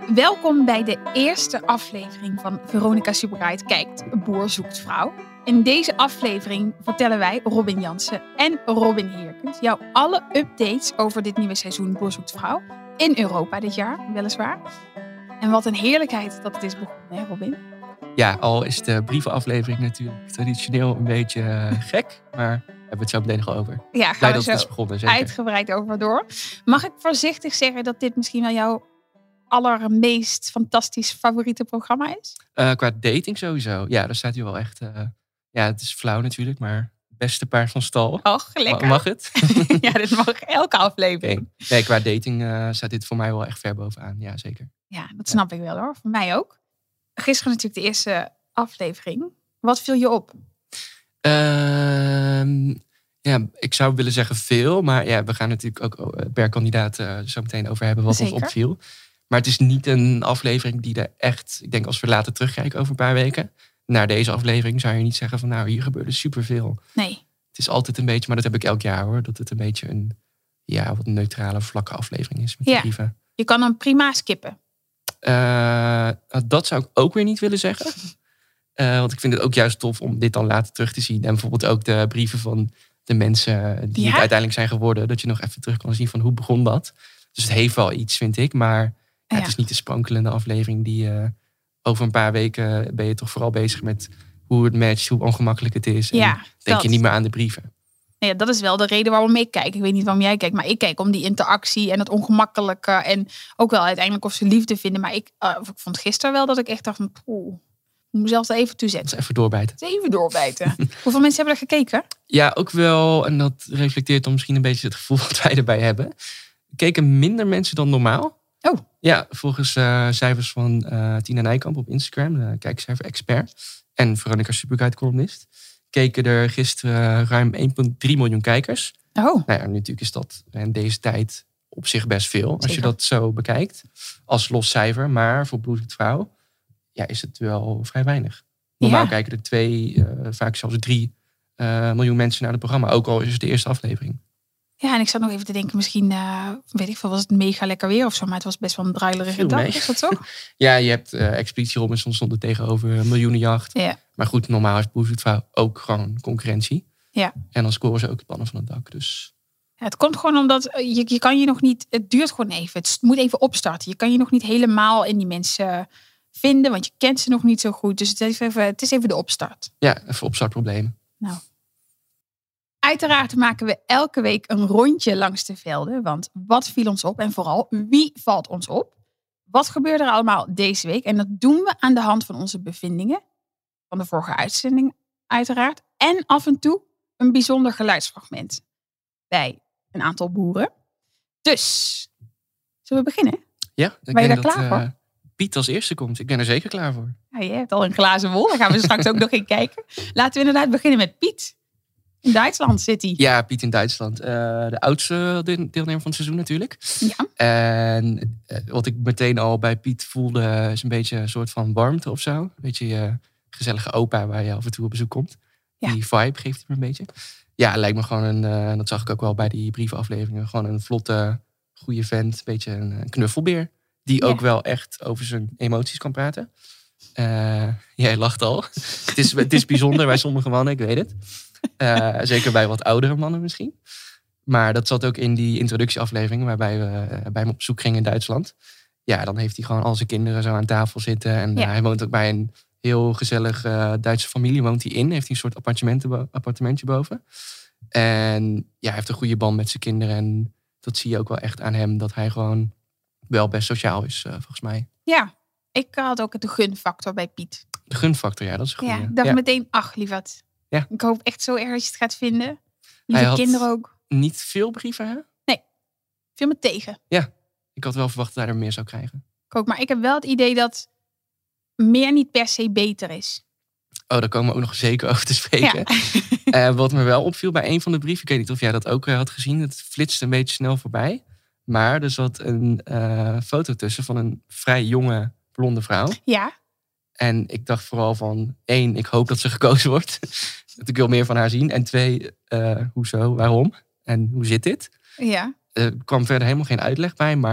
Welkom bij de eerste aflevering van Veronica Superguide kijkt Boer zoekt vrouw. In deze aflevering vertellen wij, Robin Jansen en Robin Heerkens, jou alle updates over dit nieuwe seizoen Boer zoekt vrouw. In Europa dit jaar, weliswaar. En wat een heerlijkheid dat het is begonnen, hè Robin? Ja, al is de brievenaflevering natuurlijk traditioneel een beetje gek. Maar hebben we het zo meteen nog over. Ja, blij dat het is begonnen, zeker. Uitgebreid over door. Mag ik voorzichtig zeggen dat dit misschien wel jouw allermeest fantastisch favoriete programma is? Qua dating sowieso. Ja, daar staat hij wel echt... ja, het is flauw natuurlijk, maar beste paard van stal. Och, lekker. Mag het? Ja, dit mag elke aflevering. Okay. Nee, qua dating staat dit voor mij wel echt ver bovenaan. Ja, zeker. Ja, dat snap ik wel hoor. Voor mij ook. Gisteren natuurlijk de eerste aflevering. Wat viel je op? Ja, ik zou willen zeggen veel. Maar ja, we gaan natuurlijk ook per kandidaat zo meteen over hebben wat Zeker. ons opviel. Maar het is niet een aflevering die er echt... Ik denk als we later terugkijken over een paar weken... Naar deze aflevering zou je niet zeggen van... Nou, hier gebeurde superveel. Nee. Het is altijd een beetje... Maar dat heb ik elk jaar hoor. Dat het een beetje een wat neutrale, vlakke aflevering is met de brieven. Je kan hem prima skippen. Dat zou ik ook weer niet willen zeggen. Want ik vind het ook juist tof om dit dan later terug te zien. En bijvoorbeeld ook de brieven van de mensen die het uiteindelijk zijn geworden. Dat je nog even terug kan zien van hoe begon dat. Dus het heeft wel iets, vind ik. Maar het is niet de sprankelende aflevering die... over een paar weken ben je toch vooral bezig met hoe het matcht, hoe ongemakkelijk het is. En denk je niet meer aan de brieven. Ja, dat is wel de reden waarom ik kijk. Ik weet niet waarom jij kijkt, maar ik kijk om die interactie en het ongemakkelijke. En ook wel uiteindelijk of ze liefde vinden. Maar ik vond gisteren wel dat ik echt dacht van... moet mezelf er even toe zetten. Dat is even doorbijten. Even doorbijten. Hoeveel mensen hebben er gekeken? Ja, ook wel. En dat reflecteert dan misschien een beetje het gevoel wat wij erbij hebben. Keken minder mensen dan normaal. Oh. Ja, volgens cijfers van Tina Nijkamp op Instagram, kijkcijfer-expert. En Veronica Superguide columnist. Keken er gisteren ruim 1,3 miljoen kijkers. Oh. Nou ja, natuurlijk is dat in deze tijd op zich best veel. Zeker. Als je dat zo bekijkt. Als los cijfer. Maar voor Boer zoekt vrouw is het wel vrij weinig. Normaal kijken er 2, vaak zelfs 3 miljoen mensen naar het programma. Ook al is het de eerste aflevering. Ja, en ik zat nog even te denken, misschien, weet ik veel, was het mega lekker weer of zo. Maar het was best wel een druilerige dag, is dat zo? Ja, je hebt Expeditie Robinson stond er tegenover Miljoenenjacht. Ja. Maar goed, normaal is Boer zoekt vrouw ook gewoon concurrentie. Ja. En dan scoren ze ook de pannen van het dak. Dus... Ja, het komt gewoon omdat je kan je nog niet, het duurt gewoon even. Het moet even opstarten. Je kan je nog niet helemaal in die mensen vinden, want je kent ze nog niet zo goed. Dus het is even de opstart. Ja, even opstartproblemen. Nou. Uiteraard maken we elke week een rondje langs de velden. Want wat viel ons op en vooral wie valt ons op? Wat gebeurde er allemaal deze week? En dat doen we aan de hand van onze bevindingen. Van de vorige uitzending uiteraard. En af en toe een bijzonder geluidsfragment. Bij een aantal boeren. Dus, zullen we beginnen? Ja, ben je daar klaar voor? Piet als eerste komt. Ik ben er zeker klaar voor. Ja, je hebt al een glazen wol. Daar gaan we straks ook nog in kijken. Laten we inderdaad beginnen met Piet. In Duitsland zit hij. Ja, Piet in Duitsland. De oudste deelnemer van het seizoen natuurlijk. Ja. En wat ik meteen al bij Piet voelde... is een beetje een soort van warmte of zo. Een beetje gezellige opa waar je af en toe op bezoek komt. Ja. Die vibe geeft hij me een beetje. Ja, lijkt me gewoon en dat zag ik ook wel bij die brievenafleveringen... gewoon een vlotte, goede vent. Een beetje een knuffelbeer. Die ook wel echt over zijn emoties kan praten. Jij lacht al. Het is bijzonder bij sommige mannen, ik weet het. Zeker bij wat oudere mannen misschien. Maar dat zat ook in die introductieaflevering... waarbij we bij hem op bezoek gingen in Duitsland. Ja, dan heeft hij gewoon al zijn kinderen zo aan tafel zitten. En hij woont ook bij een heel gezellig Duitse familie. Woont hij in, heeft hij een soort appartementje boven. En ja, hij heeft een goede band met zijn kinderen. En dat zie je ook wel echt aan hem... dat hij gewoon wel best sociaal is, volgens mij. Ja, ik had ook de gunfactor bij Piet. De gunfactor, ja, dat is goed. Ja, ik dacht meteen, ach lieverd. Ja. Ik hoop echt zo erg dat je het gaat vinden. Lieve kinderen ook. Niet veel brieven, hè? Nee, viel me tegen. Ja, ik had wel verwacht dat hij er meer zou krijgen. Ik ook, maar ik heb wel het idee dat meer niet per se beter is. Oh, daar komen we ook nog zeker over te spreken. Ja. Wat me wel opviel bij een van de brieven, ik weet niet of jij dat ook had gezien. Het flitste een beetje snel voorbij. Maar er zat een foto tussen van een vrij jonge blonde vrouw. Ja. En ik dacht vooral van, 1, ik hoop dat ze gekozen wordt. Dat ik wil meer van haar zien. En 2, hoezo, waarom? En hoe zit dit? Ja. Er kwam verder helemaal geen uitleg bij. Maar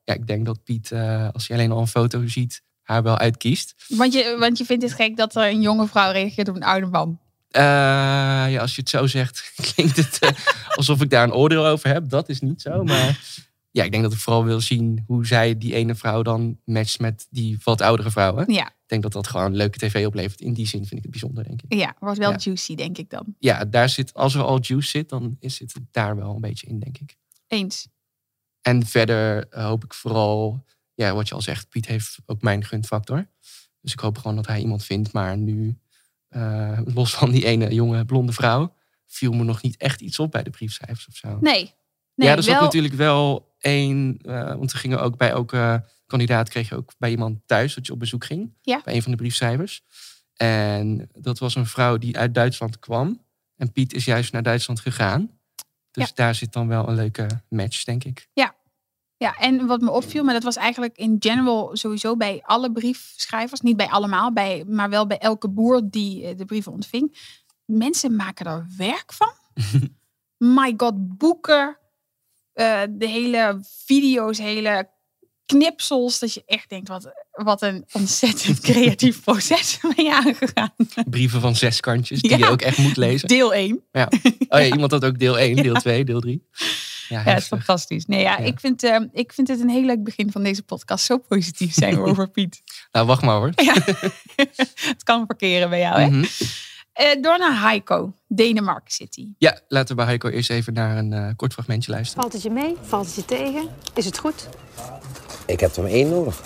ja, ik denk dat Piet, als hij alleen al een foto ziet, haar wel uitkiest. Want je vindt het gek dat er een jonge vrouw reageert op een oude man. Ja, als je het zo zegt, klinkt het alsof ik daar een oordeel over heb. Dat is niet zo, maar ja, ik denk dat ik vooral wil zien hoe zij die ene vrouw dan matcht met die wat oudere vrouwen. Ja. Ik denk dat dat gewoon leuke tv oplevert. In die zin vind ik het bijzonder, denk ik. Ja, wordt wel juicy, denk ik dan. Ja, daar zit, als er al juice zit, dan zit het daar wel een beetje in, denk ik. Eens. En verder hoop ik vooral, ja, wat je al zegt, Piet heeft ook mijn gunfactor. Dus ik hoop gewoon dat hij iemand vindt. Maar nu, los van die ene jonge blonde vrouw, viel me nog niet echt iets op bij de briefschrijvers of zo. Nee, ja, er zat natuurlijk wel één, want we gingen ook bij elke kandidaat kreeg je ook bij iemand thuis dat je op bezoek ging. Ja. Bij een van de briefschrijvers. En dat was een vrouw die uit Duitsland kwam. En Piet is juist naar Duitsland gegaan. Dus daar zit dan wel een leuke match, denk ik. Ja, en wat me opviel, maar dat was eigenlijk in general sowieso bij alle briefschrijvers. Niet bij allemaal, maar wel bij elke boer die de brieven ontving. Mensen maken er werk van. My god, boeken. De hele video's, hele knipsels. Dat je echt denkt, wat een ontzettend creatief proces ben je aangegaan. Brieven van 6 kantjes die je ook echt moet lezen. Deel 1. Ja. Oh ja, iemand had ook deel 1, deel 2, deel 3. Ja, het is fantastisch. Nee, ja. Ik vind het een heel leuk begin van deze podcast. Zo positief zijn we over Piet. Nou, wacht maar hoor. Ja. Het kan parkeren bij jou, hè? Mm-hmm. Door naar Heiko, Denemarken City. Ja, laten we bij Heiko eerst even naar een kort fragmentje luisteren. Valt het je mee? Valt het je tegen? Is het goed? Ik heb er maar 1 nodig.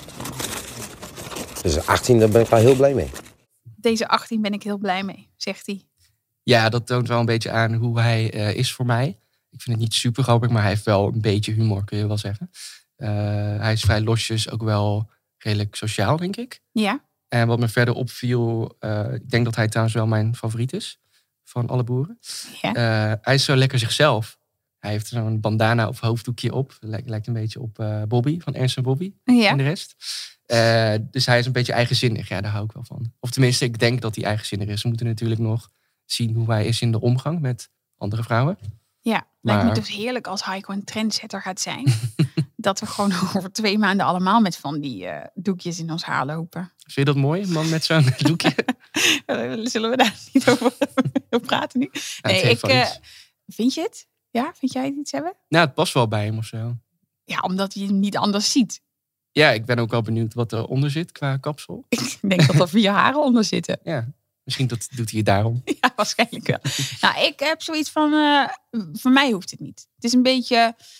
Dus 18, daar ben ik wel heel blij mee. Deze 18 ben ik heel blij mee, zegt hij. Ja, dat toont wel een beetje aan hoe hij is voor mij. Ik vind het niet super grappig, maar hij heeft wel een beetje humor, kun je wel zeggen. Hij is vrij losjes, ook wel redelijk sociaal, denk ik. Ja. En wat me verder opviel, ik denk dat hij trouwens wel mijn favoriet is van alle boeren. Ja. Hij is zo lekker zichzelf. Hij heeft zo'n bandana of hoofddoekje op. Lijkt een beetje op Bobby van Ernst en Bobby en de rest. Dus hij is een beetje eigenzinnig. Ja, daar hou ik wel van. Of tenminste, ik denk dat hij eigenzinnig is. We moeten natuurlijk nog zien hoe hij is in de omgang met andere vrouwen. Ja, lijkt me dus heerlijk als Heiko een trendsetter gaat zijn. Dat we gewoon over 2 maanden allemaal met van die doekjes in ons haar lopen. Vind je dat mooi, een man met zo'n doekje? Zullen we daar niet over praten nu? Nee, vind je het? Ja, vind jij het iets hebben? Nou, het past wel bij hem of zo. Ja, omdat je hem niet anders ziet. Ja, ik ben ook wel benieuwd wat eronder zit qua kapsel. Ik denk dat er 4 haren onder zitten. Ja, misschien doet hij het daarom. Ja, waarschijnlijk wel. Nou, ik heb zoiets van, voor mij hoeft het niet. Het is een beetje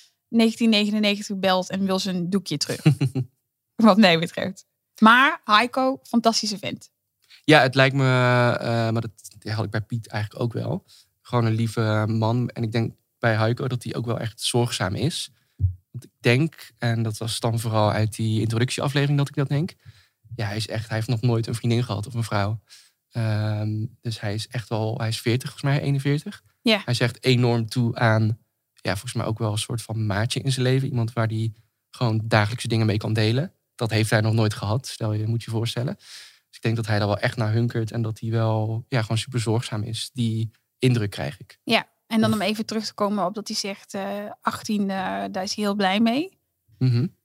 1999 belt en wil zijn doekje terug. Wat mij betreft. Maar Heiko, fantastische vent. Ja, het lijkt me, maar dat had ik bij Piet eigenlijk ook wel. Gewoon een lieve man. En ik denk bij Heiko dat hij ook wel echt zorgzaam is. Want ik denk, en dat was dan vooral uit die introductieaflevering dat ik dat denk. Ja, hij heeft nog nooit een vriendin gehad of een vrouw. Dus hij is echt wel, hij is 40 volgens mij, 41. Ja. Hij zegt enorm toe aan, ja, volgens mij ook wel een soort van maatje in zijn leven. Iemand waar hij gewoon dagelijkse dingen mee kan delen. Dat heeft hij nog nooit gehad, moet je voorstellen. Dus ik denk dat hij daar wel echt naar hunkert. En dat hij wel gewoon super zorgzaam is. Die indruk krijg ik. Ja, en dan om even terug te komen op dat hij zegt 18, daar is hij heel blij mee. Mm-hmm.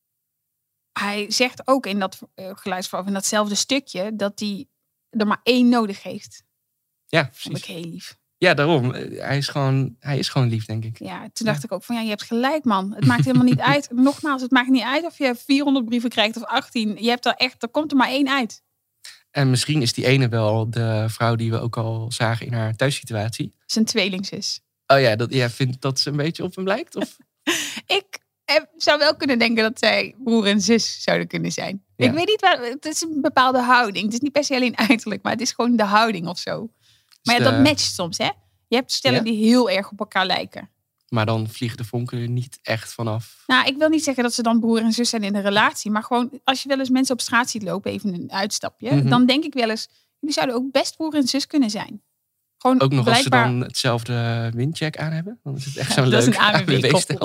Hij zegt ook in dat geluidsverhaal, in datzelfde stukje, dat hij er maar 1 nodig heeft. Ja, precies. Vond ik heel lief. Ja, daarom. Hij is gewoon lief, denk ik. Ja, toen dacht ik ook van, je hebt gelijk, man. Het maakt helemaal niet uit. Nogmaals, het maakt niet uit of je 400 brieven krijgt of 18. Je hebt er komt er maar 1 uit. En misschien is die ene wel de vrouw die we ook al zagen in haar thuissituatie. Zijn tweelingzus. Oh ja, jij vindt dat ze een beetje op hem lijkt? Of? Ik zou wel kunnen denken dat zij broer en zus zouden kunnen zijn. Ja. Ik weet niet, het is een bepaalde houding. Het is niet per se alleen uiterlijk, maar het is gewoon de houding of zo. Maar ja, dat matcht soms, hè? Je hebt stellen die heel erg op elkaar lijken. Maar dan vliegen de vonken er niet echt vanaf. Nou, ik wil niet zeggen dat ze dan broer en zus zijn in een relatie. Maar gewoon, als je wel eens mensen op straat ziet lopen, even een uitstapje. Mm-hmm. Dan denk ik wel eens, jullie zouden ook best broer en zus kunnen zijn. Gewoon ook nog blijkbaar... als ze dan hetzelfde windcheck aan hebben. Dan is het echt zo'n leuk leuk ANWB-koppel.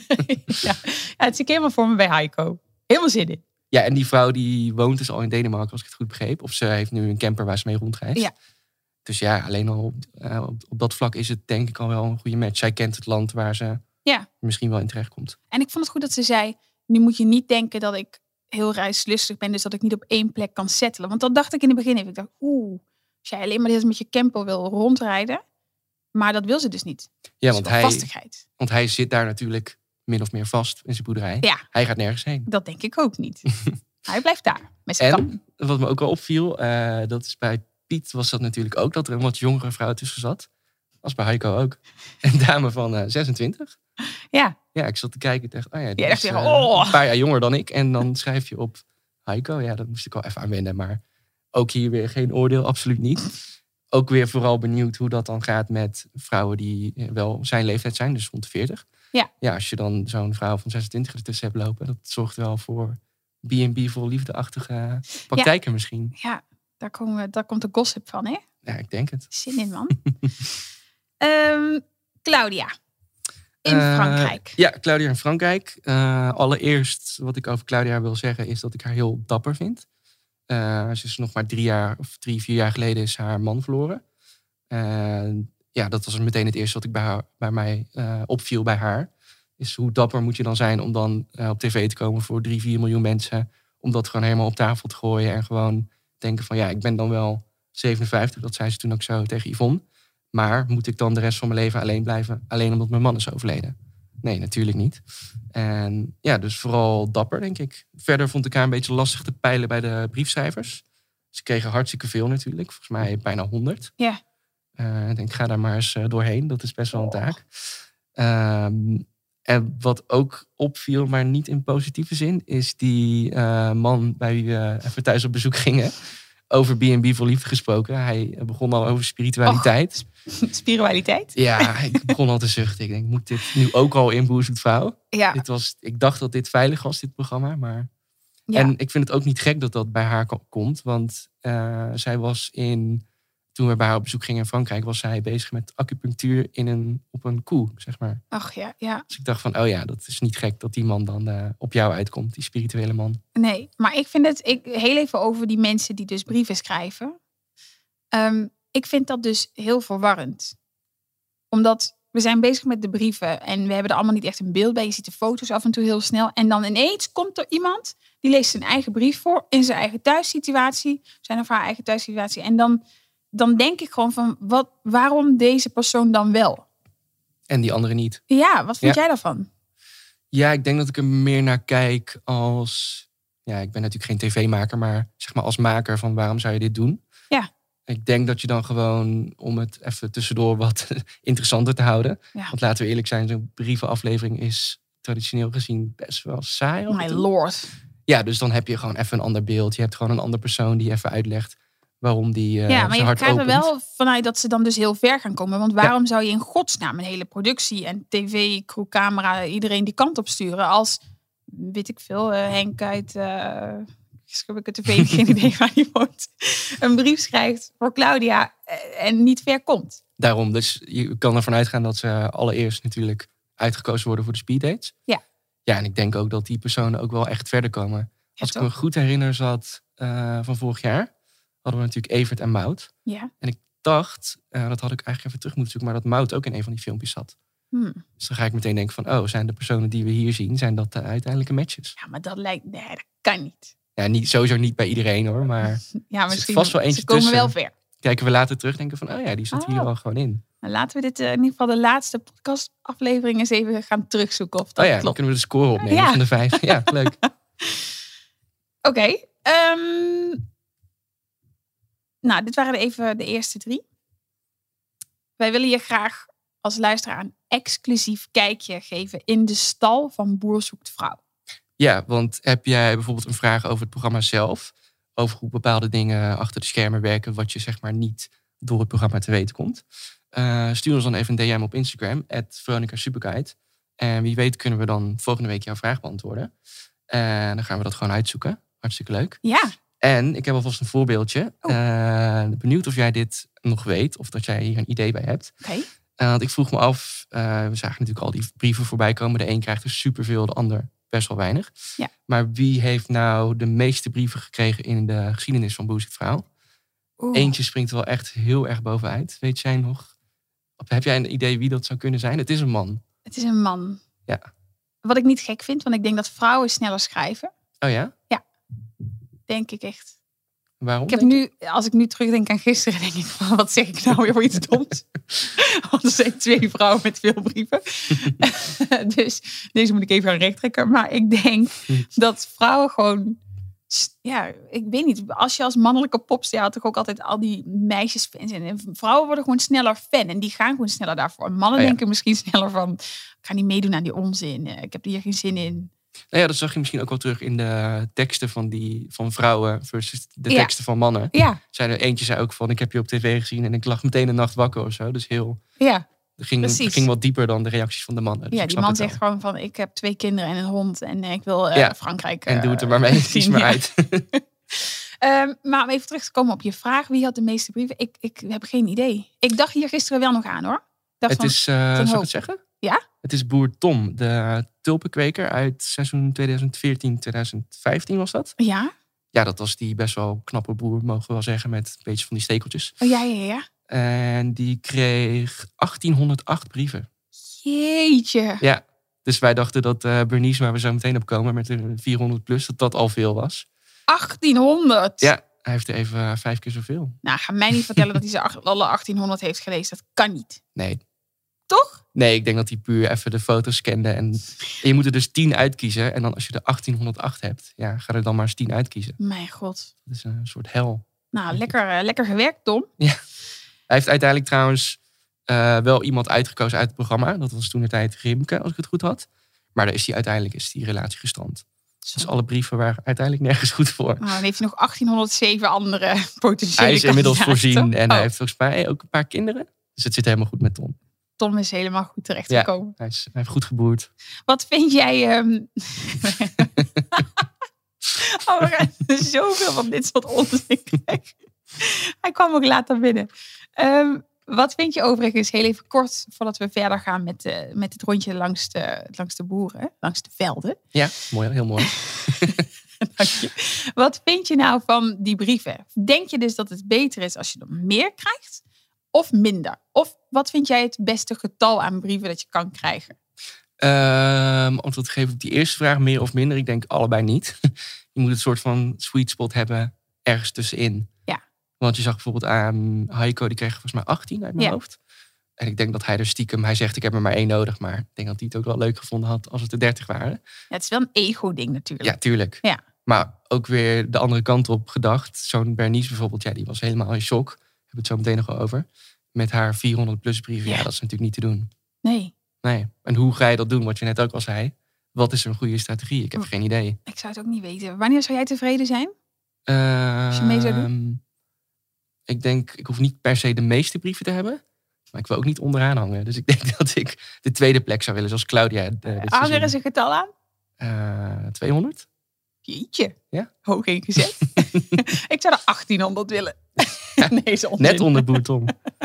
Het zit helemaal voor me bij Heiko. Helemaal zin in. Ja, en die vrouw die woont dus al in Denemarken, als ik het goed begreep. Of ze heeft nu een camper waar ze mee rondreist. Ja. Dus ja, alleen al op dat vlak is het denk ik al wel een goede match. Zij kent het land waar ze misschien wel in terecht komt. En ik vond het goed dat ze zei, Nu moet je niet denken dat ik heel reislustig ben, dus dat ik niet op één plek kan settelen. Want dat dacht ik in het begin even. Ik dacht, als jij alleen maar dit met je camper wil rondrijden. Maar dat wil ze dus niet. Ja, dus vastigheid. Want hij zit daar natuurlijk min of meer vast in zijn boerderij. Ja. Hij gaat nergens heen. Dat denk ik ook niet. Hij blijft daar met zijn kamp. En wat me ook al opviel, dat is bij Piet was dat natuurlijk ook, dat er een wat jongere vrouw tussen zat. Als bij Heiko ook. Een dame van 26. Ja. Ja, ik zat te kijken en dacht, die is een paar jaar jonger dan ik. En dan schrijf je op Heiko. Ja, dat moest ik al even aan wennen. Maar ook hier weer geen oordeel, absoluut niet. Ook weer vooral benieuwd hoe dat dan gaat met vrouwen die wel zijn leeftijd zijn, dus rond de 40. Ja. Ja, als je dan zo'n vrouw van 26 ertussen hebt lopen, dat zorgt wel voor B&B vol liefdeachtige praktijken misschien. Ja, daar komt de gossip van, hè? Ja, ik denk het. Zin in, man. Claudia. In Frankrijk. Ja, Claudia in Frankrijk. Allereerst wat ik over Claudia wil zeggen is dat ik haar heel dapper vind. Ze is nog maar 3-4 jaar geleden is haar man verloren. Ja, dat was meteen het eerste wat ik bij mij opviel bij haar. Is hoe dapper moet je dan zijn om dan op tv te komen voor 3-4 miljoen mensen. Om dat gewoon helemaal op tafel te gooien. En gewoon denken van ja, ik ben dan wel 57. Dat zei ze toen ook zo tegen Yvonne. Maar moet ik dan de rest van mijn leven alleen blijven? Alleen omdat mijn man is overleden? Nee, natuurlijk niet. En ja, dus vooral dapper, denk ik. Verder vond ik haar een beetje lastig te peilen bij de briefschrijvers. Ze kregen hartstikke veel natuurlijk. Volgens mij bijna 100. Ja. Ik denk, ga daar maar eens doorheen. Dat is best wel een taak. En wat ook opviel, maar niet in positieve zin, is die man bij wie we even thuis op bezoek gingen. Over B&B voor liefde gesproken. Hij begon al over spiritualiteit. Spiritualiteit? Ja, ik begon al te zuchten. Ik denk, moet dit nu ook al in Boer Zoekt Vrouw? Ja. Ik dacht dat dit veilig was, dit programma. Maar... Ja. En ik vind het ook niet gek dat dat bij haar komt. Want zij was toen we bij haar op bezoek gingen in Frankrijk, was zij bezig met acupunctuur op een koe, zeg maar. Ach ja, ja. Dus ik dacht van, oh ja, dat is niet gek dat die man dan op jou uitkomt, die spirituele man. Nee, maar ik vind heel even over die mensen die dus brieven schrijven. Ik vind dat dus heel verwarrend. Omdat we zijn bezig met de brieven en we hebben er allemaal niet echt een beeld bij. Je ziet de foto's af en toe heel snel. En dan ineens komt er iemand die leest zijn eigen brief voor in zijn eigen thuissituatie. Zijn of haar eigen thuissituatie. En dan denk ik gewoon van, waarom deze persoon dan wel? En die andere niet. Ja, wat vind jij daarvan? Ja, ik denk dat ik er meer naar kijk als... Ja, ik ben natuurlijk geen tv-maker, maar zeg maar als maker van waarom zou je dit doen? Ja. Ik denk dat je dan gewoon, om het even tussendoor wat interessanter te houden. Ja. Want laten we eerlijk zijn, zo'n brievenaflevering is traditioneel gezien best wel saai. My lord. Ja, dus dan heb je gewoon even een ander beeld. Je hebt gewoon een andere persoon die even uitlegt waarom die ja, maar je hart krijgt er opent. wel vanuit dat ze dan dus heel ver gaan komen. Want waarom zou je in godsnaam een hele productie en tv, crew, camera, iedereen die kant op sturen als, weet ik veel, Henk uit Schubbeke TV, geen idee waar hij woont, een brief schrijft voor Claudia en niet ver komt. Daarom, dus je kan ervan uitgaan dat ze allereerst natuurlijk uitgekozen worden voor de speeddates. Ja. Ja, en ik denk ook dat die personen ook wel echt verder komen. Als ik me goed herinner zat van vorig jaar, hadden we natuurlijk Evert en Maud. Ja. En ik dacht, dat had ik eigenlijk even terug moeten zoeken, maar dat Maud ook in een van die filmpjes zat. Dus dan ga ik meteen denken van, zijn de personen die we hier zien, zijn dat de uiteindelijke matches? Ja, maar dat lijkt, nee, dat kan niet. Ja, sowieso niet bij iedereen hoor, maar ja, misschien vast wel eentje ze komen tussen. wel ver. Kijken we later terug, denken van, die zit hier al gewoon in. Nou, laten we dit in ieder geval de laatste podcastaflevering eens even gaan terugzoeken of dat klopt. Dan kunnen we de score opnemen van de 5. Ja, leuk. Oké. Nou, dit waren even de eerste 3. Wij willen je graag als luisteraar een exclusief kijkje geven in de stal van Boer Zoekt Vrouw. Ja, want heb jij bijvoorbeeld een vraag over het programma zelf? Over hoe bepaalde dingen achter de schermen werken, wat je zeg maar niet door het programma te weten komt? Stuur ons dan even een DM op Instagram, @VeronicaSuperguide. En wie weet kunnen we dan volgende week jouw vraag beantwoorden. En dan gaan we dat gewoon uitzoeken. Hartstikke leuk. Ja. En ik heb alvast een voorbeeldje. Benieuwd of jij dit nog weet of dat jij hier een idee bij hebt. Oké. Want ik vroeg me af, we zagen natuurlijk al die brieven voorbij komen. De een krijgt er superveel, de ander best wel weinig. Ja. Maar wie heeft nou de meeste brieven gekregen in de geschiedenis van Boer Zoekt Vrouw? Eentje springt er wel echt heel erg bovenuit. Weet jij nog? Of heb jij een idee wie dat zou kunnen zijn? Het is een man. Het is een man. Ja. Wat ik niet gek vind, want ik denk dat vrouwen sneller schrijven. Oh ja? Denk ik echt. Waarom? Ik heb nu, als ik nu terugdenk aan gisteren, denk ik van, wat zeg ik nou weer voor iets doms? Want er zijn 2 vrouwen met veel brieven. Dus deze moet ik even aan recht trekken. Maar ik denk dat vrouwen gewoon... Ja, ik weet niet. Als je als mannelijke popster had toch ook altijd al die meisjesfans. En vrouwen worden gewoon sneller fan. En die gaan gewoon sneller daarvoor. Mannen denken misschien sneller van... Ik ga niet meedoen aan die onzin. Ik heb hier geen zin in. Nou ja, dat zag je misschien ook wel terug in de teksten van vrouwen versus de teksten van mannen. Ja. Eentje zei ook van, ik heb je op tv gezien en ik lag meteen een nacht wakker of zo. Dus heel... Ja. Het ging wat dieper dan de reacties van de mannen. Dus ja, die man zegt gewoon van, ik heb 2 kinderen en een hond en ik wil Frankrijk. En doe het er maar mee, kies maar uit. Maar om even terug te komen op je vraag, wie had de meeste brieven? Ik heb geen idee. Ik dacht hier gisteren wel nog aan hoor. Het is, zal ik het zeggen? Ja? Het is boer Tom, de tulpenkweker uit seizoen 2014-2015 was dat. Ja? Ja, dat was die best wel knappe boer, mogen we wel zeggen, met een beetje van die stekeltjes. Oh ja. En die kreeg 1808 brieven. Jeetje. Ja, dus wij dachten dat Bernice, waar we zo meteen op komen met de 400 plus, dat al veel was. 1800? Ja, hij heeft er even 5 keer zoveel. Nou, ga mij niet vertellen dat hij ze alle 1800 heeft gelezen. Dat kan niet. Nee. Toch? Nee, ik denk dat hij puur even de foto's scande. En je moet er dus 10 uitkiezen. En dan als je er 1808 hebt, ja, ga er dan maar eens 10 uitkiezen. Mijn god. Dat is een soort hel. Nou, lekker gewerkt, Tom. Ja. Hij heeft uiteindelijk trouwens wel iemand uitgekozen uit het programma. Dat was toen de tijd Rimke, als ik het goed had. Maar daar is die relatie gestrand. Dus alle brieven waren uiteindelijk nergens goed voor. Nou, dan heeft hij nog 1807 andere potentiële Hij is inmiddels kandidaten. voorzien en hij heeft volgens mij ook een paar kinderen. Dus het zit helemaal goed met Tom. Tom is helemaal goed terechtgekomen. Ja, hij heeft goed geboerd. Wat vind jij... Oh, we gaan zoveel van dit soort onzin krijgen. Hij kwam ook later binnen. Wat vind je overigens, heel even kort, voordat we verder gaan met het rondje langs de boeren, langs de velden. Ja, mooi, heel mooi. Dank je. Wat vind je nou van die brieven? Denk je dus dat het beter is als je er meer krijgt of minder? Of wat vind jij het beste getal aan brieven dat je kan krijgen? Antwoord te geven op die eerste vraag, meer of minder, ik denk allebei niet. Je moet een soort van sweet spot hebben ergens tussenin. Ja. Want je zag bijvoorbeeld aan Heiko, die kreeg volgens mij 18 uit mijn hoofd. En ik denk dat hij er stiekem, hij zegt ik heb er maar 1 nodig. Maar ik denk dat hij het ook wel leuk gevonden had als het er 30 waren. Ja, het is wel een ego-ding natuurlijk. Ja, tuurlijk. Ja. Maar ook weer de andere kant op gedacht. Zo'n Bernice bijvoorbeeld, ja, die was helemaal in shock. Daar hebben we het zo meteen nog wel over. Met haar 400 plus brieven. Ja, dat is natuurlijk niet te doen. Nee. En hoe ga je dat doen? Wat je net ook al zei. Wat is een goede strategie? Ik heb geen idee. Ik zou het ook niet weten. Wanneer zou jij tevreden zijn? Als je mee zou doen? Ik denk, ik hoef niet per se de meeste brieven te hebben. Maar ik wil ook niet onderaan hangen. Dus ik denk dat ik de tweede plek zou willen. Zoals Claudia. Hang er eens een getal aan. 200. Jeetje. Ja? Hoog ingezet. Ik zou er 1800 willen. Nee, is onzin. Net onder boer Tom.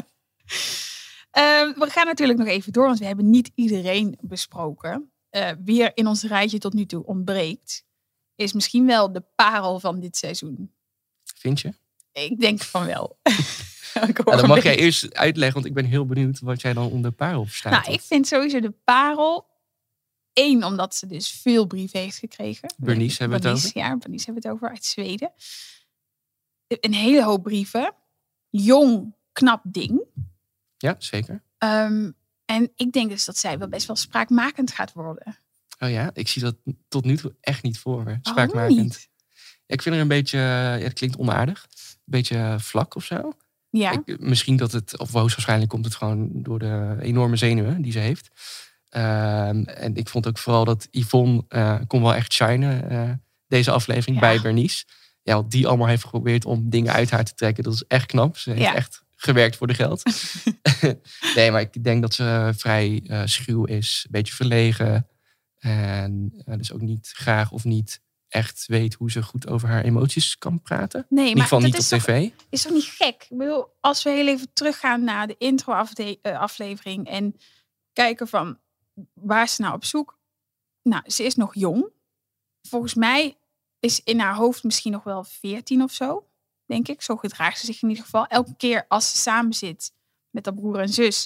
We gaan natuurlijk nog even door. Want we hebben niet iedereen besproken. Wie er in ons rijtje tot nu toe ontbreekt. Is misschien wel de parel van dit seizoen. Vind je? Ik denk van wel. Dan mag jij eerst uitleggen, want ik ben heel benieuwd wat jij dan onder parel verstaat. Nou, ik vind sowieso de parel. 1, omdat ze dus veel brieven heeft gekregen. Bernice hebben we het over. Ja, Bernice hebben we het over uit Zweden. Een hele hoop brieven. Jong, knap ding. Ja, zeker. En ik denk dus dat zij wel best wel spraakmakend gaat worden. Oh ja, ik zie dat tot nu toe echt niet voor me. Spraakmakend. Niet? Ja, ik vind er een beetje, het klinkt onaardig. Een beetje vlak of zo. Ja. Misschien dat het, of hoogstwaarschijnlijk komt het gewoon door de enorme zenuwen die ze heeft. En ik vond ook vooral dat Yvonne kon wel echt shinen deze aflevering bij Bernice. Ja, wat die allemaal heeft geprobeerd om dingen uit haar te trekken. Dat is echt knap. Ze heeft echt gewerkt voor de geld. Nee, maar ik denk dat ze vrij schuw is. Een beetje verlegen. En dus ook niet graag of niet echt weet hoe ze goed over haar emoties kan praten. Nee, in ieder geval niet op tv. Is toch niet gek? Ik bedoel, als we heel even teruggaan naar de intro-aflevering en kijken van waar is ze nou op zoek? Nou, ze is nog jong. Volgens mij is in haar hoofd misschien nog wel 14 of zo, denk ik. Zo gedraagt ze zich in ieder geval. Elke keer als ze samen zit met haar broer en zus,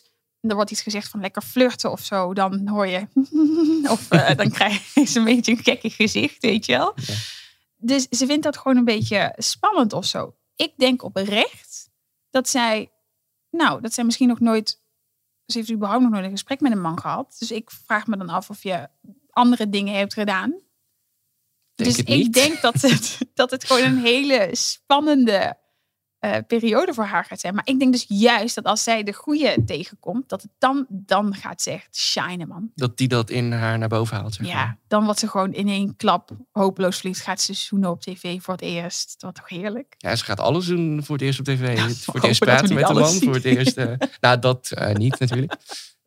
er wordt iets gezegd van lekker flirten of zo, dan hoor je of dan krijg je een beetje een gekkig gezicht, weet je wel. Ja. Dus ze vindt dat gewoon een beetje spannend of zo. Ik denk oprecht dat zij misschien nog nooit, ze heeft überhaupt nog nooit een gesprek met een man gehad. Dus ik vraag me dan af of je andere dingen hebt gedaan. Dus ik denk dat het gewoon een hele spannende periode voor haar gaat zijn. Maar ik denk dus juist dat als zij de goede tegenkomt, dat het dan gaat zeggen, shine man. Dat die dat in haar naar boven haalt. Zeg maar. Ja, dan wordt ze gewoon in één klap hopeloos verliefd. Gaat ze zoenen op tv voor het eerst. Dat toch heerlijk? Ja, ze gaat alles doen voor het eerst op tv. Ja, voor het eerst praten met de man. Voor het eerst. Nou, dat niet natuurlijk.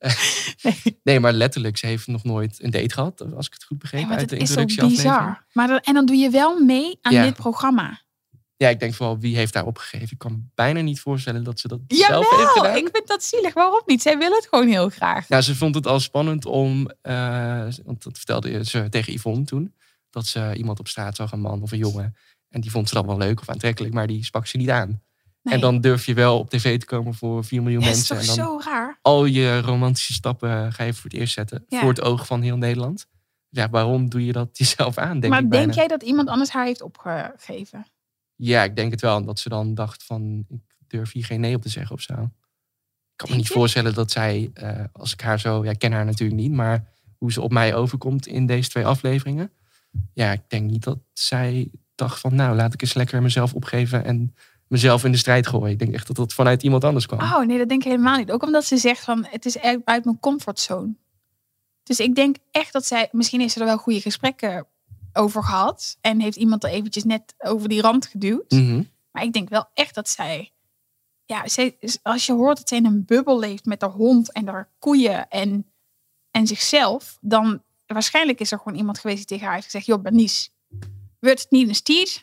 Nee, maar letterlijk, ze heeft nog nooit een date gehad, als ik het goed begreep uit de introductieaflevering. Dat is zo bizar. Maar en dan doe je wel mee aan dit programma. Ja, ik denk vooral, wie heeft daar opgegeven? Ik kan me bijna niet voorstellen dat ze dat zelf heeft gedaan. Ik vind dat zielig. Waarom niet? Zij wil het gewoon heel graag. Ja, ze vond het al spannend om, want dat vertelde ze tegen Yvonne toen, dat ze iemand op straat zag, een man of een jongen. En die vond ze dan wel leuk of aantrekkelijk, maar die sprak ze niet aan. Nee. En dan durf je wel op tv te komen voor 4 miljoen mensen. Dat is toch en dan zo raar? Al je romantische stappen ga je voor het eerst zetten. Ja. Voor het oog van heel Nederland. Ja, waarom doe je dat jezelf aan? Denk jij dat iemand anders haar heeft opgegeven? Ja, ik denk het wel. Dat ze dan dacht van, ik durf hier geen nee op te zeggen of zo. Ik kan me niet voorstellen dat zij, als ik haar zo... Ja, ik ken haar natuurlijk niet, maar hoe ze op mij overkomt in deze 2 afleveringen. Ja, ik denk niet dat zij dacht van, nou, laat ik eens lekker mezelf opgeven en mezelf in de strijd gooien. Ik denk echt dat dat vanuit iemand anders kwam. Oh nee, dat denk ik helemaal niet. Ook omdat ze zegt van, het is uit mijn comfortzone. Dus ik denk echt dat zij, misschien heeft ze er wel goede gesprekken over gehad. En heeft iemand er eventjes net over die rand geduwd. Mm-hmm. Maar ik denk wel echt dat zij... Ja, als je hoort dat zij in een bubbel leeft met haar hond en haar koeien en zichzelf. Dan waarschijnlijk is er gewoon iemand geweest die tegen haar heeft gezegd, joh, Bernice, wordt het niet een stier?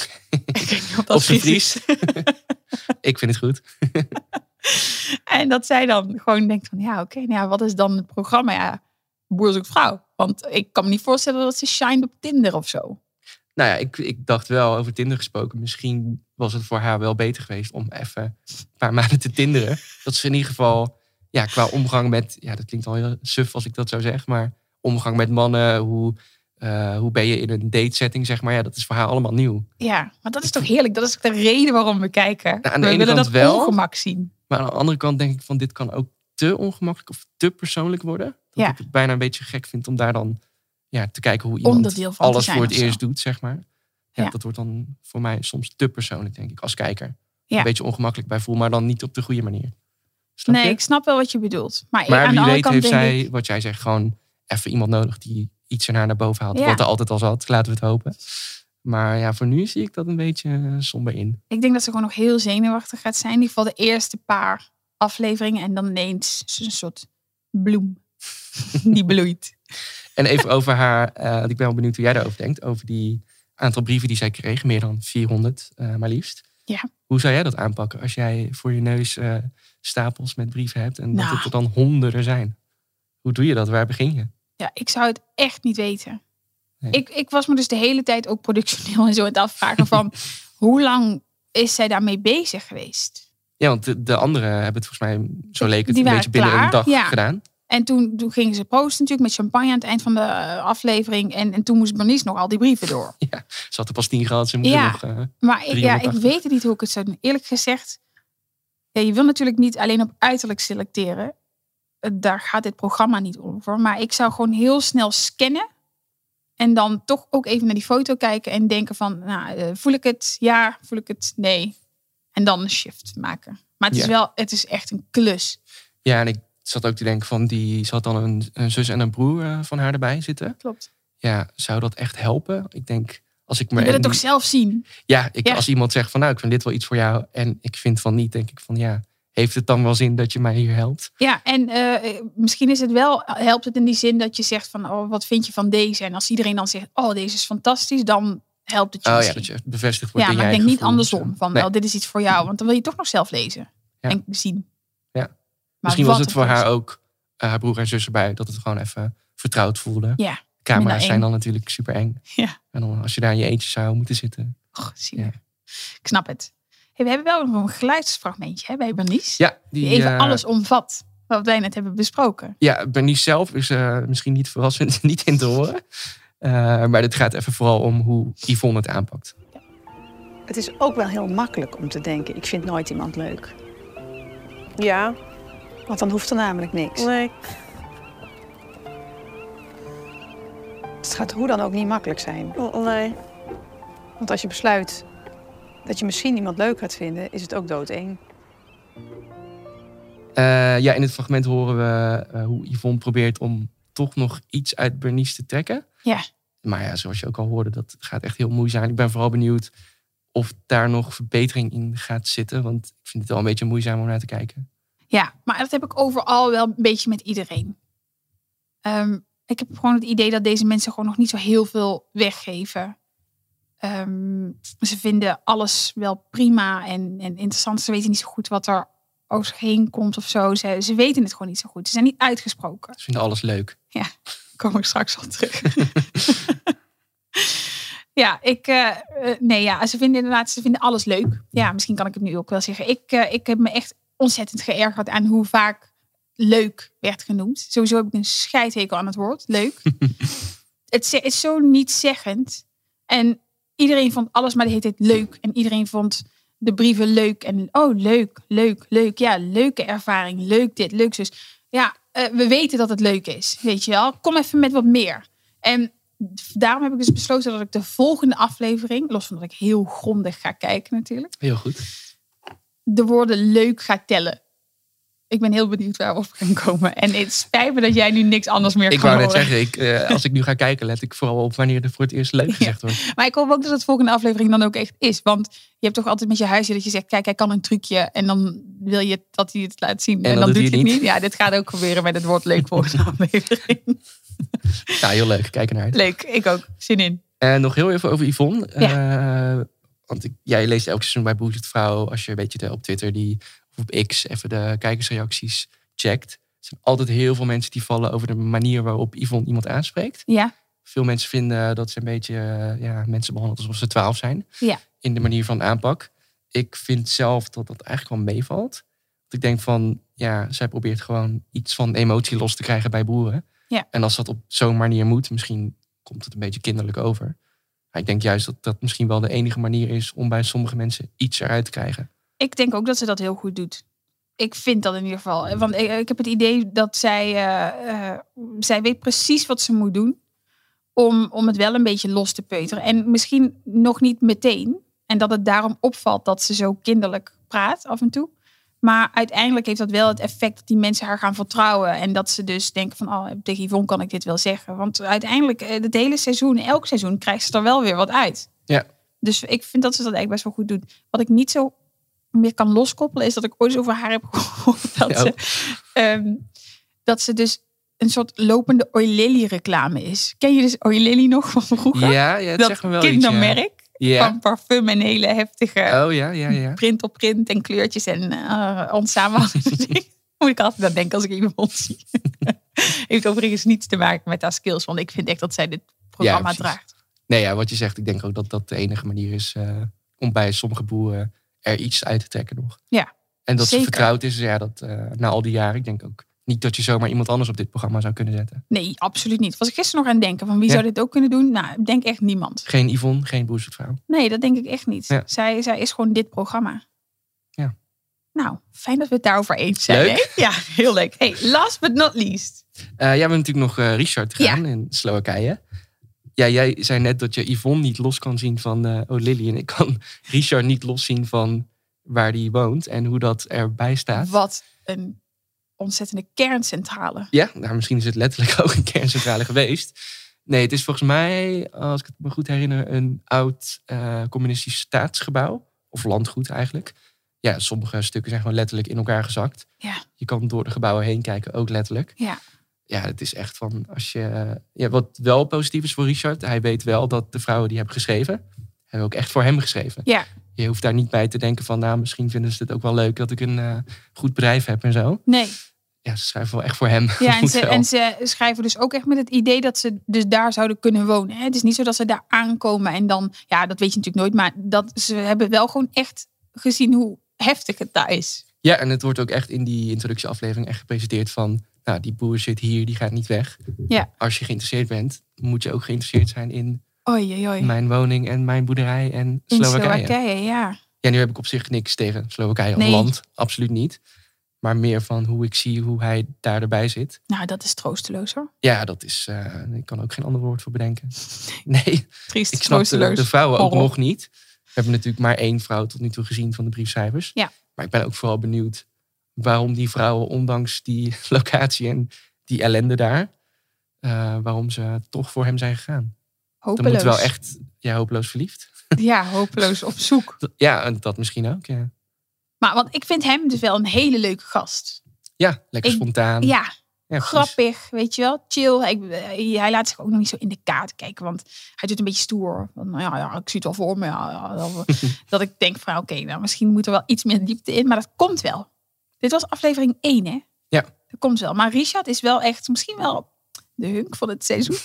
Of ze Fries. Ik vind het goed. En dat zij dan gewoon denkt van, ja, oké, nou ja, wat is dan het programma? Ja, boer zoekt vrouw. Want ik kan me niet voorstellen dat ze shined op Tinder of zo. Nou ja, ik dacht wel, over Tinder gesproken, misschien was het voor haar wel beter geweest om even een paar maanden te tinderen. Dat ze in ieder geval, ja, qua omgang met, ja, dat klinkt al heel suf als ik dat zou zeggen, maar omgang met mannen, hoe ben je in een date setting, zeg maar. Ja, dat is voor haar allemaal nieuw. Ja, maar dat is toch heerlijk? Dat is ook de reden waarom we kijken. Nou, aan de we ene willen kant dat wel, ongemak zien. Maar aan de andere kant denk ik van, dit kan ook te ongemakkelijk of te persoonlijk worden. Dat ik het bijna een beetje gek vind om daar dan te kijken hoe iemand alles voor het eerst doet, zeg maar. Ja, dat wordt dan voor mij soms te persoonlijk, denk ik, als kijker. Ja. Een beetje ongemakkelijk bij voel, maar dan niet op de goede manier. Snap je? Ik snap wel wat je bedoelt. Maar aan wie de weet heeft zij, wat jij zegt, gewoon even iemand nodig die iets in haar naar boven haalt. Wat er altijd al zat, laten we het hopen. Maar ja, voor nu zie ik dat een beetje somber in. Ik denk dat ze gewoon nog heel zenuwachtig gaat zijn. In ieder geval de eerste paar afleveringen. En dan ineens een soort bloem die bloeit. En even over haar, ik ben wel benieuwd hoe jij daarover denkt. Over die aantal brieven die zij kreeg, meer dan 400 maar liefst. Ja. Hoe zou jij dat aanpakken als jij voor je neus stapels met brieven hebt en dat het er dan honderden zijn? Hoe doe je dat? Waar begin je? Ja, ik zou het echt niet weten. Nee. Ik was me dus de hele tijd ook productioneel en zo aan het afvragen van hoe lang is zij daarmee bezig geweest? Ja, want de anderen hebben het volgens mij, zo leek het, een beetje binnen een dag gedaan. En toen gingen ze proosten natuurlijk met champagne aan het eind van de aflevering. En toen moest Bernice nog al die brieven door. Ja, ze had er pas 10 gehad. Ze moest nog maar ik weet het niet hoe ik het zou doen. Eerlijk gezegd, je wil natuurlijk niet alleen op uiterlijk selecteren. Daar gaat dit programma niet over. Maar ik zou gewoon heel snel scannen. En dan toch ook even naar die foto kijken. En denken van, voel ik het? Ja, voel ik het? Nee. En dan een shift maken. Maar het is echt een klus. Ja, en ik zat ook te denken van, ze had dan een zus en een broer van haar erbij zitten. Klopt. Ja, zou dat echt helpen? Ik denk, als ik je wil het toch zelf zien? Ja, als iemand zegt van, ik vind dit wel iets voor jou en ik vind van niet, denk ik van heeft het dan wel zin dat je mij hier helpt? Ja, en misschien helpt het in die zin dat je zegt van, wat vind je van deze? En als iedereen dan zegt, deze is fantastisch, dan helpt het je misschien. Dat je bevestigd wordt in je maar ik eigen denk niet gevoel, andersom. Van, dit is iets voor jou. Want dan wil je toch nog zelf lezen. En zien. Ja. Misschien was het voor haar ook, haar broer en zus erbij, dat het gewoon even vertrouwd voelde. Ja. Camera's zijn dan natuurlijk super eng. Ja. En dan als je daar in je eentje zou moeten zitten. Ik snap het. We hebben wel nog een geluidsfragmentje bij Bernice. Ja, die even alles omvat. Wat wij net hebben besproken. Ja, Bernice zelf is misschien niet verrassend niet in te horen. Maar dit gaat even vooral om hoe Yvonne het aanpakt. Het is ook wel heel makkelijk om te denken, ik vind nooit iemand leuk. Ja. Want dan hoeft er namelijk niks. Nee. Het gaat hoe dan ook niet makkelijk zijn. Nee. Want als je besluit dat je misschien iemand leuk gaat vinden, is het ook doodeng. In het fragment horen we hoe Yvonne probeert om toch nog iets uit Bernice te trekken. Ja. Maar ja, zoals je ook al hoorde, dat gaat echt heel moeizaam. Ik ben vooral benieuwd of daar nog verbetering in gaat zitten. Want ik vind het wel een beetje moeizaam om naar te kijken. Ja, maar dat heb ik overal wel een beetje met iedereen. Ik heb gewoon het idee dat deze mensen gewoon nog niet zo heel veel weggeven. Ze vinden alles wel prima en interessant. Ze weten niet zo goed wat er over zich heen komt of zo. Ze weten het gewoon niet zo goed. Ze zijn niet uitgesproken. Ze vinden alles leuk. Ja, daar kom ik straks al terug. Ja, ze vinden alles leuk. Ja, misschien kan ik het nu ook wel zeggen. Ik heb me echt ontzettend geërgerd aan hoe vaak leuk werd genoemd. Sowieso heb ik een scheidhekel aan het woord. Leuk. Het is zo nietszeggend. En iedereen vond alles maar de hele tijd leuk. En iedereen vond de brieven leuk. En leuk. Ja, leuke ervaring. Leuk dit, leuk zus. Ja, we weten dat het leuk is. Weet je wel. Kom even met wat meer. En daarom heb ik dus besloten dat ik de volgende aflevering, los van dat ik heel grondig ga kijken natuurlijk, Heel goed. de woorden leuk ga tellen. Ik ben heel benieuwd waar we op gaan komen. En het spijt me dat jij nu niks anders meer Ik kan wou net horen. zeggen, als ik nu ga kijken, let ik vooral op wanneer er voor het eerst leuk gezegd wordt. Maar ik hoop ook dat het volgende aflevering dan ook echt is. Want je hebt toch altijd met je huisje dat je zegt, kijk, hij kan een trucje. En dan wil je dat hij het laat zien. En dan doet hij het niet. Ja, dit gaat ook gebeuren met het woord leuk volgende aflevering. Ja, heel leuk. Kijk ernaar uit. Leuk, ik ook. Zin in. En nog heel even over Yvonne. Ja. Want jij leest elke seizoen bij Boezemvrouw, als je een beetje op Twitter of op X even de kijkersreacties checkt. Er zijn altijd heel veel mensen die vallen over de manier waarop Yvonne iemand aanspreekt. Ja. Veel mensen vinden dat ze een beetje mensen behandelt alsof ze 12 zijn. Ja. In de manier van aanpak. Ik vind zelf dat dat eigenlijk wel meevalt. Want ik denk van, zij probeert gewoon iets van emotie los te krijgen bij boeren. Ja. En als dat op zo'n manier moet, misschien komt het een beetje kinderlijk over. Maar ik denk juist dat dat misschien wel de enige manier is om bij sommige mensen iets eruit te krijgen. Ik denk ook dat ze dat heel goed doet. Ik vind dat in ieder geval. Want ik heb het idee dat zij weet precies wat ze moet doen. Om het wel een beetje los te peuteren. En misschien nog niet meteen. En dat het daarom opvalt dat ze zo kinderlijk praat af en toe. Maar uiteindelijk heeft dat wel het effect dat die mensen haar gaan vertrouwen. En dat ze dus denken van, tegen Yvonne kan ik dit wel zeggen. Want uiteindelijk, het hele seizoen, elk seizoen, krijgt ze er wel weer wat uit. Ja. Dus ik vind dat ze dat eigenlijk best wel goed doet. Wat ik niet zo meer kan loskoppelen, is dat ik ooit eens over haar heb gehoord. Dat ze dus een soort lopende Oilily reclame is. Ken je dus Oilily nog van vroeger? Ja, het dat zegt me wel kindermerk. Iets, ja. Van parfum en hele heftige print op print en kleurtjes en onsamenhangende. Moet ik altijd aan denken als ik iemand zie. Heeft overigens niets te maken met haar skills. Want ik vind echt dat zij dit programma draagt. Nee, wat je zegt, ik denk ook dat dat de enige manier is om bij sommige boeren er iets uit te trekken nog. Ja, en dat zeker. ze vertrouwd is, dat na al die jaren, ik denk ook niet dat je zomaar iemand anders op dit programma zou kunnen zetten. Nee, absoluut niet. Was ik gisteren nog aan het denken van wie zou dit ook kunnen doen? Nou, ik denk echt niemand. Geen Yvonne, geen Boezemvrouw. Nee, dat denk ik echt niet. Ja. Zij is gewoon dit programma. Ja. Nou, fijn dat we het daarover eens zijn. Leuk. Hè? Ja, heel leuk. Hey, last but not least. Jij bent natuurlijk nog Richard gaan in Slowakije. Ja, jij zei net dat je Yvonne niet los kan zien van Oilily. En ik kan Richard niet loszien van waar hij woont en hoe dat erbij staat. Wat een ontzettende kerncentrale. Ja, nou, misschien is het letterlijk ook een kerncentrale geweest. Nee, het is volgens mij, als ik het me goed herinner, een oud communistisch staatsgebouw. Of landgoed eigenlijk. Ja, sommige stukken zijn gewoon letterlijk in elkaar gezakt. Ja. Je kan door de gebouwen heen kijken, ook letterlijk. Ja. Ja, het is echt van, als je... wat wel positief is voor Richard, hij weet wel dat de vrouwen die hebben geschreven, hebben ook echt voor hem geschreven. Ja. Je hoeft daar niet bij te denken van, nou, misschien vinden ze het ook wel leuk dat ik een goed bedrijf heb en zo. Nee. Ja, ze schrijven wel echt voor hem. Ja, en ze schrijven dus ook echt met het idee dat ze dus daar zouden kunnen wonen. Het is niet zo dat ze daar aankomen en dan, ja, dat weet je natuurlijk nooit, maar dat ze hebben wel gewoon echt gezien hoe heftig het daar is. Ja, en het wordt ook echt in die introductieaflevering echt gepresenteerd van... Nou, die boer zit hier, die gaat niet weg. Ja. Als je geïnteresseerd bent, moet je ook geïnteresseerd zijn in Oei. mijn woning en mijn boerderij en In Slowakije. Slowakije, ja. Ja, nu heb ik op zich niks tegen Slowakije als Nee. land. Absoluut niet. Maar meer van hoe ik zie hoe hij daar erbij zit. Nou, dat is troosteloos hoor. Ja, dat is... ik kan ook geen ander woord voor bedenken. Nee, Triest, ik snap troosteloos. de vrouwen ook Horror. nog niet. We hebben natuurlijk maar 1 vrouw tot nu toe gezien van de briefschrijvers. Ja. Maar ik ben ook vooral benieuwd waarom die vrouwen, ondanks die locatie en die ellende daar, waarom ze toch voor hem zijn gegaan. Dan Hopeloos. moet wel echt hopeloos verliefd. Ja, hopeloos op zoek. Ja, en dat misschien ook. Ja, Maar want ik vind hem dus wel een hele leuke gast. ja lekker Ik- spontaan. Ja, Ja, precies. grappig, weet je wel. Chill. Hij laat zich ook nog niet zo in de kaart kijken. Want hij doet een beetje stoer. Van, nou ja, ik zie het wel voor me. Dat ik denk van oké, nou, misschien moet er wel iets meer diepte in. Maar dat komt wel. Dit was aflevering 1, hè? Ja. Dat komt wel. Maar Richard is wel echt misschien wel de hunk van het seizoen.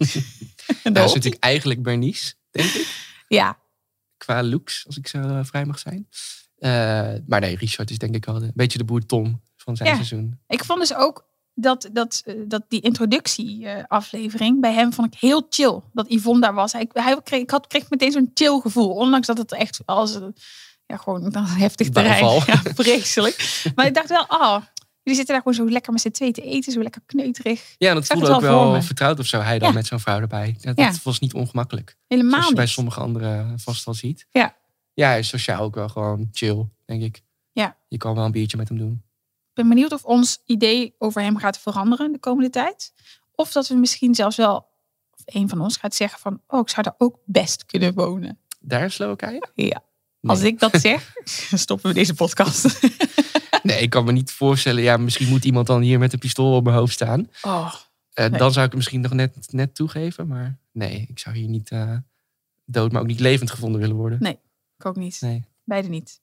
En Dat is natuurlijk eigenlijk Bernice, denk ik. Ja, Qua looks, als ik zo vrij mag zijn. Maar nee, Richard is denk ik wel een beetje de boer Tom van zijn Ja. seizoen. ik vond dus ook dat die introductieaflevering bij hem vond ik heel chill. Dat Yvonne daar was. Ik kreeg meteen zo'n chill gevoel. Ondanks dat het echt als gewoon een heftig terrein. Bouwval. Ja, vreselijk. Maar ik dacht wel, jullie zitten daar gewoon zo lekker met z'n twee te eten. Zo lekker kneuterig. Ja, en dat Zag voelde het ook wel voor wel me. vertrouwd of zo. Hij dan Ja. met zo'n vrouw erbij. Dat Ja. was niet ongemakkelijk. Helemaal Zoals je bij niet. sommige anderen vast al ziet. Ja. Ja, hij is sociaal ook wel gewoon chill, denk ik. Ja. Je kan wel een biertje met hem doen. Ik ben benieuwd of ons idee over hem gaat veranderen de komende tijd. Of dat we misschien zelfs wel, of een van ons gaat zeggen van, ik zou daar ook best kunnen wonen. Daar in Slowakije? Ja. Nee. Als ik dat zeg, dan stoppen we deze podcast. Nee, ik kan me niet voorstellen. Ja, misschien moet iemand dan hier met een pistool op mijn hoofd staan. Nee. Dan zou ik het misschien nog net toegeven. Maar nee, ik zou hier niet dood, maar ook niet levend gevonden willen worden. Nee. Ik ook niet. Nee. Beide niet.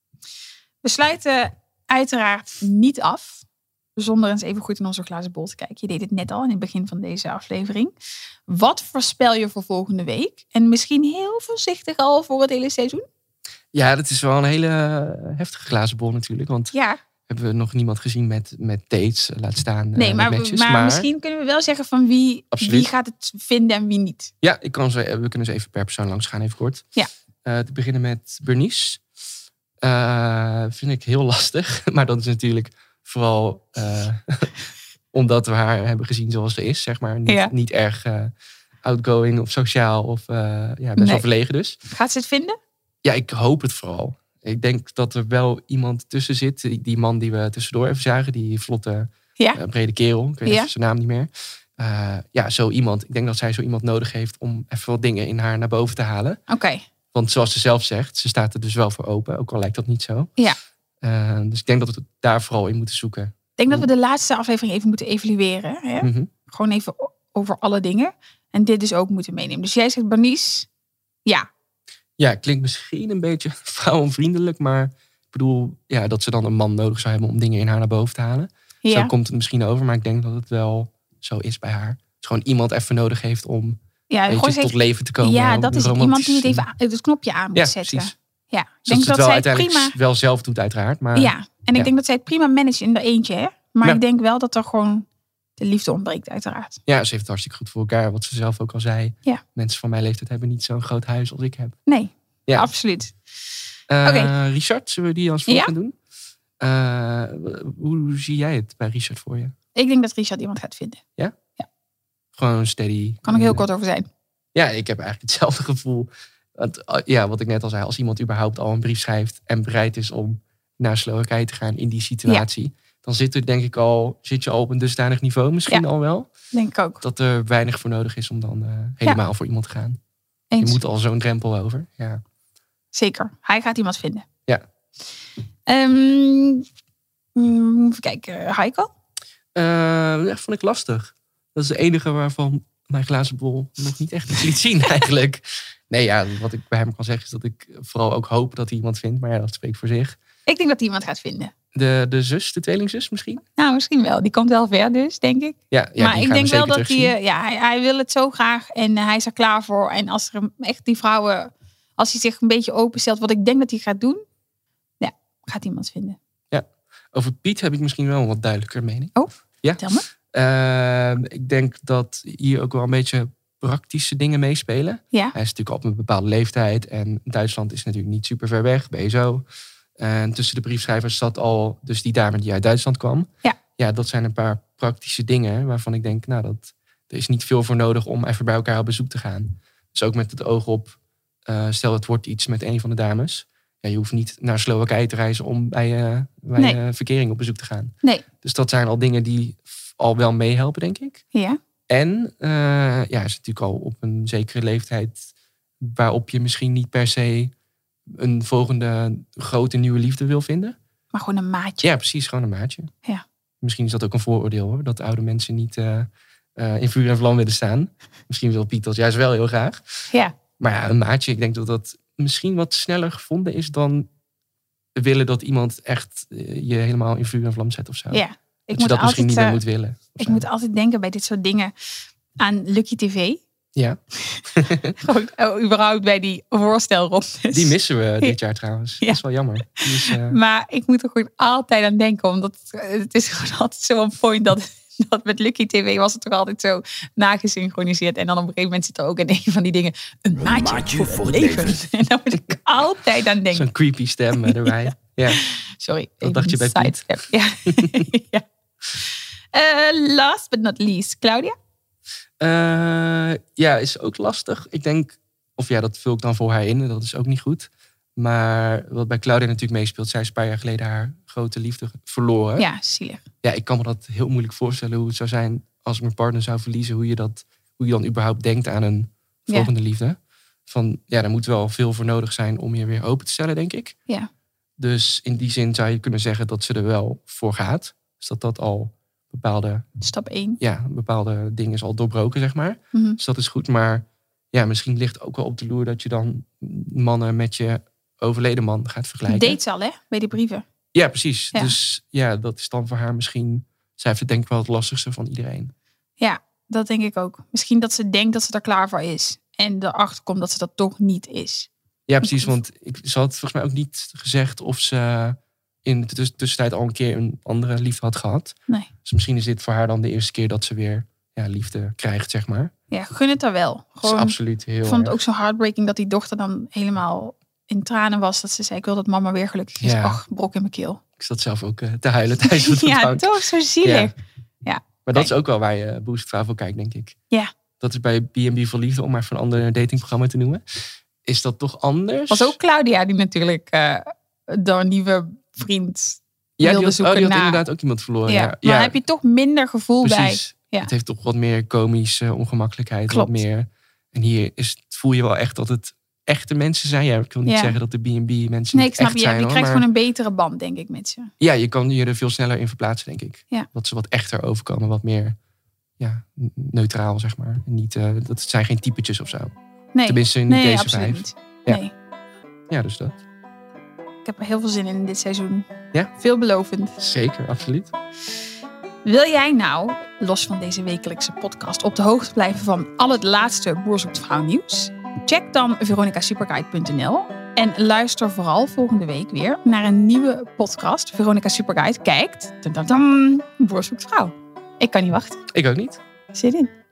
We sluiten uiteraard niet af. Zonder eens even goed in onze glazen bol te kijken. Je deed het net al in het begin van deze aflevering. Wat voorspel je voor volgende week? En misschien heel voorzichtig al voor het hele seizoen? Ja, dat is wel een hele heftige glazen bol natuurlijk. Want Ja. hebben we nog niemand gezien met dates, laat staan Nee, met matches. maar misschien kunnen we wel zeggen van wie Absoluut. gaat het vinden en wie niet. Ja, we kunnen ze even per persoon langs gaan, even kort. Ja. Te beginnen met Bernice. Vind ik heel lastig. Maar dat is natuurlijk vooral omdat we haar hebben gezien zoals ze is. Zeg maar. Niet erg outgoing of sociaal. Of best wel verlegen dus. Gaat ze het vinden? Ja, ik hoop het vooral. Ik denk dat er wel iemand tussen zit. Die man die we tussendoor even zagen. Die vlotte, brede kerel. Ik weet even zijn naam niet meer. Zo iemand. Ik denk dat zij zo iemand nodig heeft om even wat dingen in haar naar boven te halen. Oké. Want zoals ze zelf zegt, ze staat er dus wel voor open. Ook al lijkt dat niet zo. Ja. Dus ik denk dat we het daar vooral in moeten zoeken. Ik denk dat we de laatste aflevering even moeten evalueren. Hè? Mhm. Gewoon even over alle dingen. En dit dus ook moeten meenemen. Dus jij zegt Bernice, ja. Ja, klinkt misschien een beetje vrouwenvriendelijk. Maar ik bedoel dat ze dan een man nodig zou hebben om dingen in haar naar boven te halen. Ja. Zo komt het misschien over. Maar ik denk dat het wel zo is bij haar. Dus gewoon iemand even nodig heeft om tot leven te komen. Ja, dat is het. Iemand die het romantisch. even het knopje aan moet zetten. Precies. Ja, ik Dus denk dat het wel zij het uiteindelijk prima... wel zelf doet uiteraard. Maar Ja, en ik denk dat zij het prima managt in haar eentje. Hè? Maar Ja. ik denk wel dat er gewoon de liefde ontbreekt uiteraard. ja, ze heeft het hartstikke goed voor elkaar. Wat ze zelf ook al zei. Ja. Mensen van mijn leeftijd hebben niet zo'n groot huis als ik heb. Nee, Ja. absoluut. Oké. Richard, zullen we die als volgende doen? Hoe zie jij het bij Richard voor je? Ik denk dat Richard iemand gaat vinden. Gewoon steady. Kan ik heel kort over zijn. Ja, ik heb eigenlijk hetzelfde gevoel. Wat ik net al zei. Als iemand überhaupt al een brief schrijft en bereid is om naar Slowakije te gaan in die situatie. Dan zit je al op een dusdanig niveau misschien al wel. Denk ik ook. Dat er weinig voor nodig is om dan helemaal voor iemand te gaan. Eens. Je moet al zo'n drempel over. Ja. Zeker. Hij gaat iemand vinden. Ja. Even kijken. Heiko? Dat vond ik lastig. Dat is de enige waarvan mijn glazen bol nog niet echt iets liet zien eigenlijk. Nee, ja, wat ik bij hem kan zeggen is dat ik vooral ook hoop dat hij iemand vindt. Maar ja, dat spreekt voor zich. Ik denk dat hij iemand gaat vinden. De zus, de tweelingzus misschien? Nou, misschien wel. Die komt wel ver dus, denk ik. Ja, maar die ik gaan denk we wel zeker dat terugzien. hij wil het zo graag. En hij is er klaar voor. En als er echt die vrouwen... Als hij zich een beetje openstelt, wat ik denk dat hij gaat doen. Ja, gaat iemand vinden. Ja. Over Piet heb ik misschien wel een wat duidelijker mening. Oh, ja? Vertel me. Ik denk dat hier ook wel een beetje praktische dingen meespelen. Ja. Hij is natuurlijk al op een bepaalde leeftijd. En Duitsland is natuurlijk niet super ver weg. BSO. En tussen de briefschrijvers zat al dus die dame die uit Duitsland kwam. Ja. Ja, dat zijn een paar praktische dingen waarvan ik denk, nou, er is niet veel voor nodig om even bij elkaar op bezoek te gaan. Dus ook met het oog op, stel het wordt iets met een van de dames. Ja, je hoeft niet naar Slowakije te reizen om bij verkering op bezoek te gaan. Nee. Dus dat zijn al dingen die al wel meehelpen, denk ik. Ja. En is natuurlijk al op een zekere leeftijd waarop je misschien niet per se een volgende grote nieuwe liefde wil vinden. Maar gewoon een maatje. Ja, precies, gewoon een maatje. Ja. Misschien is dat ook een vooroordeel, hoor. Dat oude mensen niet in vuur en vlam willen staan. Misschien wil Piet dat juist wel heel graag. Ja. Maar ja, een maatje, ik denk dat dat misschien wat sneller gevonden is dan willen dat iemand echt je helemaal in vuur en vlam zet of zo. Ja. Dat je dat misschien niet meer moet willen. Ik moet altijd denken bij dit soort dingen aan Lucky TV. Ja. Gewoon überhaupt bij die voorstelrondes. Die missen we dit jaar trouwens. Ja. Dat is wel jammer. Dus, Maar ik moet er gewoon altijd aan denken. Omdat het is gewoon altijd zo'n point dat met Lucky TV was het toch altijd zo nagesynchroniseerd. En dan op een gegeven moment zit er ook in een van die dingen een maatje voor het leven. En daar moet ik altijd aan denken. Zo'n creepy stem erbij. Ja. Sorry. Wat dacht je bij Piet? Ja. Ja. Last but not least, Claudia? Is ook lastig. Ik denk, dat vul ik dan voor haar in. En dat is ook niet goed. Maar wat bij Claudia natuurlijk meespeelt. Zij is een paar jaar geleden haar grote liefde verloren. Ja, zielig. Ja, ik kan me dat heel moeilijk voorstellen hoe het zou zijn als ik mijn partner zou verliezen. Hoe je dan überhaupt denkt aan een volgende liefde. Er moet wel veel voor nodig zijn om je weer open te stellen, denk ik. Ja. Dus in die zin zou je kunnen zeggen dat ze er wel voor gaat. Dus dat al Stap 1. Ja, bepaalde dingen is al doorbroken, zeg maar. Mm-hmm. Dus dat is goed. Maar ja, misschien ligt ook wel op de loer dat je dan mannen met je overleden man gaat vergelijken. Date al, hè? Bij die brieven. Ja, precies. Ja. Dus ja, dat is dan voor haar misschien... Zij heeft het denk ik wel het lastigste van iedereen. Ja, dat denk ik ook. Misschien dat ze denkt dat ze er klaar voor is. En erachter komt dat ze dat toch niet is. Ja, precies. Want ze had volgens mij ook niet gezegd of ze in de tussentijd al een keer een andere liefde had gehad. Nee. Dus misschien is dit voor haar dan de eerste keer dat ze weer liefde krijgt, zeg maar. Ja, gun het haar wel. Dat is absoluut heel Ik vond het erg. ook zo heartbreaking dat die dochter dan helemaal in tranen was. Dat ze zei, ik wil dat mama weer gelukkig is. Ja. Ach, brok in mijn keel. Ik zat zelf ook te huilen tijdens het Ja, ontvangen. toch zo zielig. Ja. Maar dat is ook wel waar je Boezemvrouw voor kijkt, denk ik. Ja. Dat is bij B&B voor Liefde, om maar van een ander datingprogramma te noemen. Is dat toch anders? Was ook Claudia die natuurlijk door een nieuwe vriend die wilde had zoeken naar. inderdaad ook iemand verloren. Ja. Ja. Maar heb je toch minder gevoel Precies. bij. Ja. Het heeft toch wat meer komische ongemakkelijkheid. Klopt. Wat meer. En hier voel je wel echt dat het echte mensen zijn. Ja, ik wil niet zeggen dat de B&B mensen Nee, niet ik snap echt je. zijn. Je hoor, krijgt maar gewoon een betere band, denk ik, met ze. ja, je kan je er veel sneller in verplaatsen, denk ik. Ja. Dat ze wat echter overkomen. Wat meer neutraal, zeg maar. Niet, dat zijn geen typetjes of zo. Nee, Tenminste, niet nee, deze absoluut 5. niet. Ja. Nee. Ja, dus dat. Ik heb er heel veel zin in dit seizoen. Ja? Veelbelovend. Zeker, absoluut. Wil jij nou, los van deze wekelijkse podcast, op de hoogte blijven van al het laatste Boer zoekt vrouw nieuws? Check dan veronicasuperguide.nl en luister vooral volgende week weer naar een nieuwe podcast. Veronica Superguide kijkt, Boer zoekt vrouw. Ik kan niet wachten. Ik ook niet. Zit in.